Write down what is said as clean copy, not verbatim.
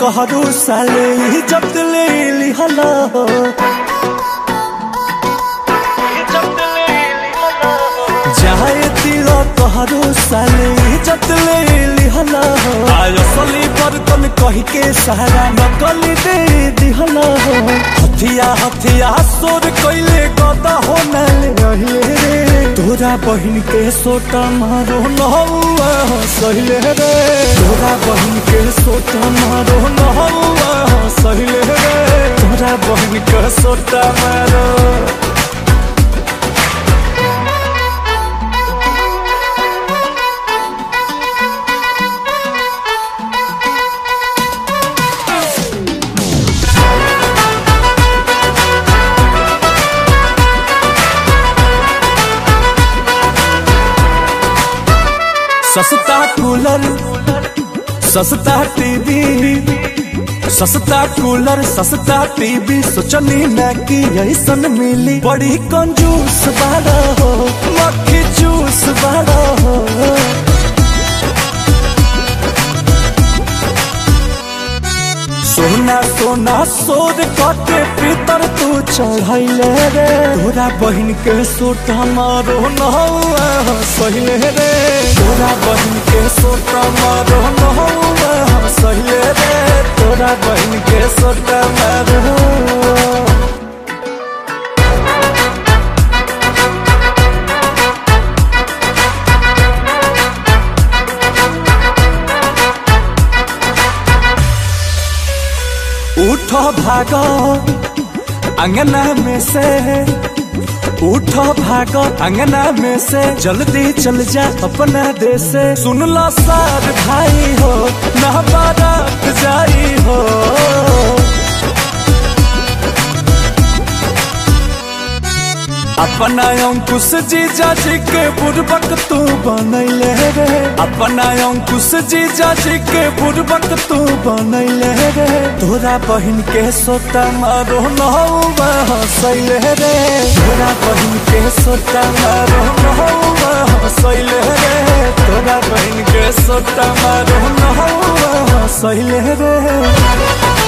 तोहरो साले इज्जत ले लिहला हो जाए दिल तोहरो साले इज्जत ले लिहला हो असली बर्तन कह के सहारा नकली दे दिहला हो हथिया हथिया सोर कैले गदा हो नले रे तोरा बहिन के सोटा मारो नहुआ सहिले रे तोरा बहिन के सोटा मारो नहुआ सहिले रे तोरा बहिन के सोटा मारो सस्ता कूलर सस्ता टीवी सस्ता कूलर सस्ता टीवी सोचनी न कि ऐसन मिली बड़ी कंजूस बाड़ा हो मक्खी जूस बाड़ा हो सोना सोना सोर कटे पीतर तू चढ़ैले रे तोरा बहिन के सोटा मारो नहुआ सहिले रे तोरा बहिन के सोटा मारो नहुआ सहिले रे तोरा बहिन के सोटा मारो उठो भागो अंगना में से उठो भागो अंगना में से जल्दी चल जा अपना देश से सुन लो सार भाई हो ना बारात जाई हो अपना अंकुश जीजा जी के बुड़बक तू बनैले रे अपना अंकुश जीजा जी के बुड़बक तू बनैले रे तोरा बहिन के सोटा मारो नहुआ सैले रे तोरा बहिन के सोटा मारो नहुआ सैले रे तोरा बहिन के सोटा मारो नहुआ सैले रे